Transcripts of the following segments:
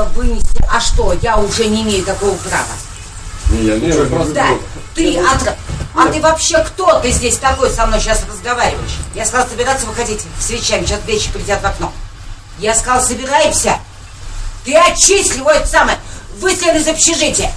вынести. А что, я уже не имею такого права? Я не просто... Да, ты А ты вообще кто? Ты здесь такой со мной сейчас разговариваешь? Я сказал собираться, выходить с вещами, сейчас вещи придят в окно. Я сказал, собираемся. Ты отчислил, это самое, выселен из общежития.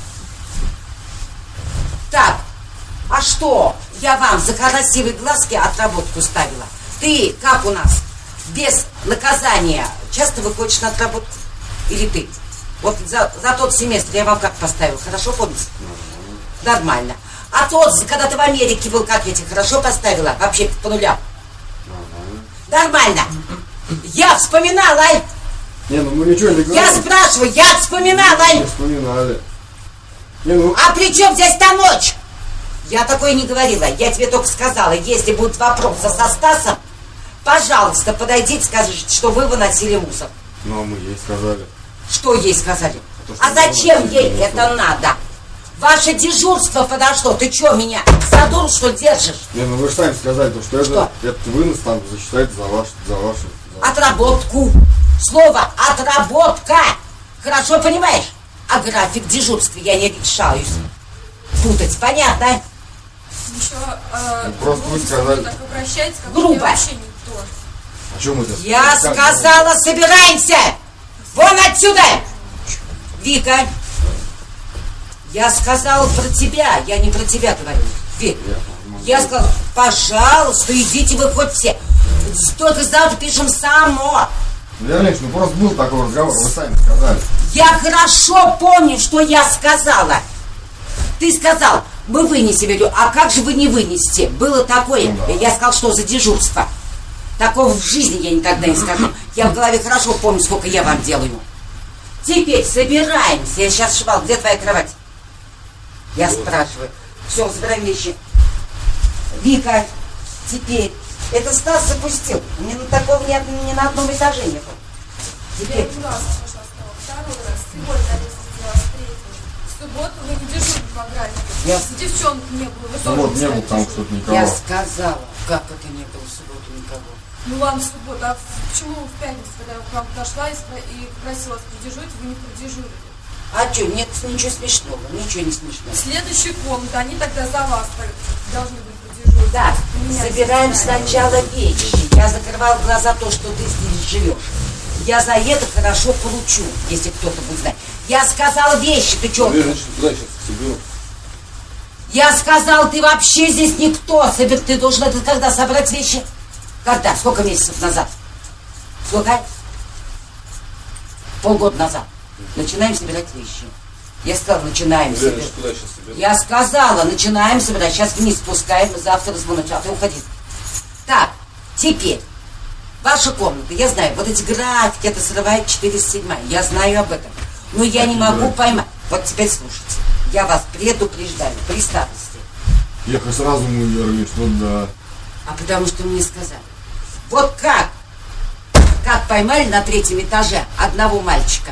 Так, а что? Я вам за красивые глазки отработку ставила. Ты, как у нас, без наказания часто выходишь на отработку? Или ты? Вот за тот семестр я вам как поставил, хорошо помните? Нормально. А тот, когда ты в Америке был, как я тебе хорошо поставила? Вообще по нулям. Нормально. Я вспоминала. Не, ну мы ничего не говорим. Я спрашиваю, я вспоминала. Не вспоминали. Не, ну... А при чем здесь та ночь? Я такое не говорила. Я тебе только сказала, если будут вопросы со Стасом, пожалуйста, подойдите, скажите, что вы выносили мусор. Ну, а мы ей сказали. Что ей сказали? То, а зачем ей это надо? Ваше дежурство подошло. Ты что, меня за дуру, что держишь? Не, ну вы же сами сказали, что этот вынос там засчитается за вашу... Отработку. Слово отработка. Хорошо понимаешь? А график дежурства я не решаюсь путать. Понятно? Еще, просто вы сказали. Так обращайтесь, как грубо. Вообще никто. О чем это? Я сказала, собираемся. Вон отсюда. Вика. Я сказала про тебя. Я не про тебя говорю. Вик. Я сказала, пожалуйста, идите вы хоть все. Только завтра пишем само. Леонид, ну просто был такой разговор, вы сами сказали. Я хорошо помню, что я сказала. Ты сказал, мы вынесем. А как же вы не вынесете? Было такое. Ну, да. Я сказал, что за дежурство. Такого в жизни я никогда не скажу. Я в голове хорошо помню, сколько я вам делаю. Теперь собираемся. Я сейчас швал. Где твоя кровать? Я спрашиваю. Все, забираем вещи. Вика, теперь. Это Стас запустил. Мне на такого ни на одном этаже не было. Теперь. Я раз пошла, второй раз. Сегодня на лестнице третий. В субботу вы не дежурили по графику. Девчонок не было. В субботу не было там что-то никого. Я сказала, как это не было в субботу никого. Ну ладно, в субботу. А почему в пятницу, когда я к вам подошла и попросила вас продежурить, вы не продежурили? А что, нет ничего смешного, ничего не смешного. Следующая комната, они тогда за вас должны были продежурить. Да, собираем сначала вещи. Я закрывал глаза то, что ты здесь живешь. Я за это хорошо получу, если кто-то будет знать. Я сказал вещи, ты что? Я сказал, ты вообще здесь никто. Ты должен это когда собрать вещи? Когда? Сколько месяцев назад? Сколько? Полгода назад. Начинаем собирать вещи. Я сказала, начинаем собирать. Я сказала, начинаем собирать. Сейчас вниз спускаем, завтра разбудим. А ты уходи. Так, теперь. Ваша комната, я знаю, вот эти графики, это срывает 407. Я знаю об этом. Но я не могу поймать. Вот теперь слушайте. Я вас предупреждаю при старости. Я сразу ему верю, что да. А потому что мне сказали. Вот как поймали на 3-м этаже одного мальчика.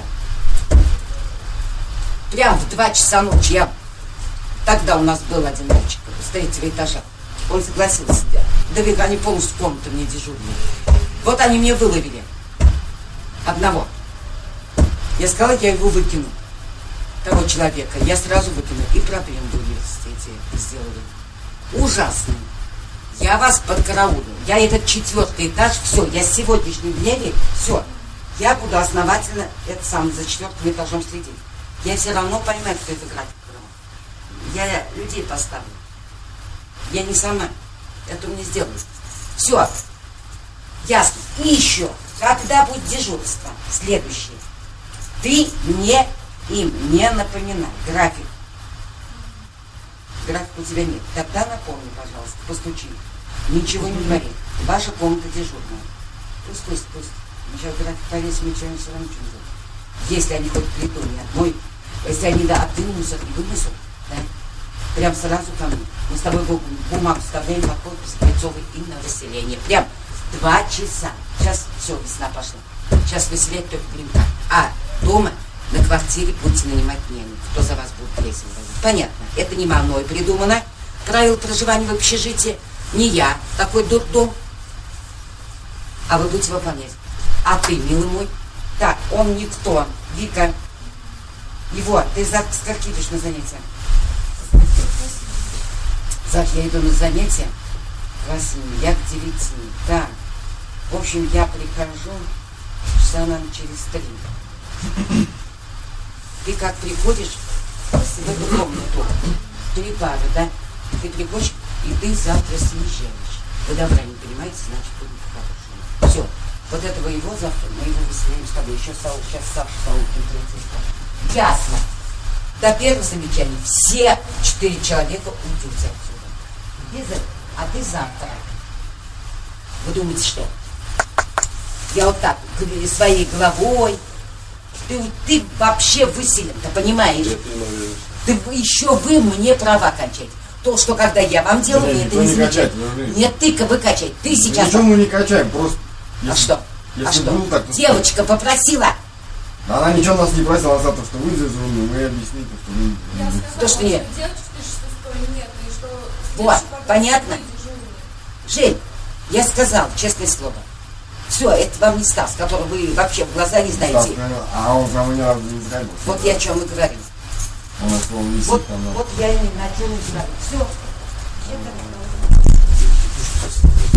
Прям в 2 часа ночи. Тогда у нас был один мальчик с 3-го этажа. Он согласился. Да ведь они полностью комнату мне дежурили. Вот они мне выловили. Одного. Я сказала, я его выкину. Того человека. Я сразу выкину. И проблем в университете сделали. Ужасно. Я вас подкараулю. Я этот 4-й этаж, все, я с сегодняшнего дня, все. Я буду основательно за 4-м этажом следить. Я все равно поймаю, кто это график. Я людей поставлю. Я не сама. Это мне сделают. Все. Ясно. И еще, когда будет дежурство, следующее, ты мне им не напоминай. График. Графика у тебя нет. Тогда напомни, пожалуйста, постучи. Ничего не говори. Ваша комната дежурная. Пусть. Мы сейчас график повесим, ничего все равно ничего не делаем. Если они хоть плиту не отмой, если они один мусор не вынесут, да, прям сразу ко мне. Мы с тобой бумагу вставляем под подпись Бойцовой и на выселение. Прям 2 часа. Сейчас все, весна пошла. Сейчас выселять только будем так. А дома на квартире будете нанимать няню, кто за вас будет плесень возить. Понятно, это не мною придумано. Правила проживания в общежитии. Не я такой дурдом. А вы будете выполнять. А ты, милый мой, так, он никто. Вика, его, ты за скольки идешь на занятия? Завтра я иду на занятия к 8, я к 9. Так, в общем, я прихожу часа, наверное, через 3. Ты как приходишь в эту комнату, 3 пары, да? Ты приходишь, и ты завтра съезжаешь. Вы добра не понимаете, значит, будет по-хорошему. Все. Вот этого его завтра мы его выселяем с тобой. Еще сейчас Саша Саулкин третий. Ясно. До первого замечания все 4 человека уйдут отсюда. А ты завтра. Вы думаете, что? Я вот так, своей головой. Ты вообще выселен, ты понимаешь? Ты еще вы мне права качать. То, что когда я вам делаю, вы это не замечаете. Нет, вы качать. Ты сейчас... Ничего мы не качаем, просто... А что? А что? Так, девочка попросила. Она ничего нас не просила, она то, что вы здесь умные, мы объясните, что вы... Я сказала, то, что нет. Девочки, что нет, и что... Вот, понятно? Жень, я сказал, честное слово. Все, это вам не Стас, который вы вообще в глаза не знаете. Стас, а он прямо ни разу не знает. Вот я о чем и говорю. Вот я и на чем и говорю. Все.